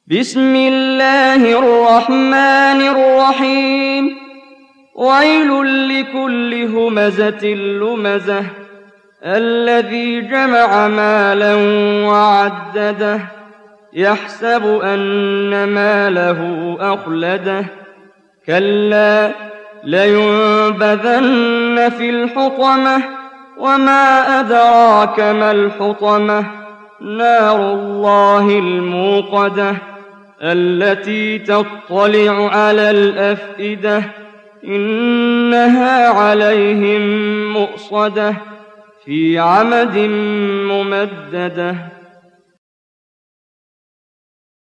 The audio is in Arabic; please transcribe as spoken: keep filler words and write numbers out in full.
بسم الله الرحمن الرحيم ويل لكل همزة لمزة الذي جمع مالا وعدده يحسب أن ماله أخلده كلا لينبذن في الحطمة وما أدراك ما الحطمة نار الله الموقدة التي تطلع على الأفئدة إنها عليهم مؤصدة في عمد ممددة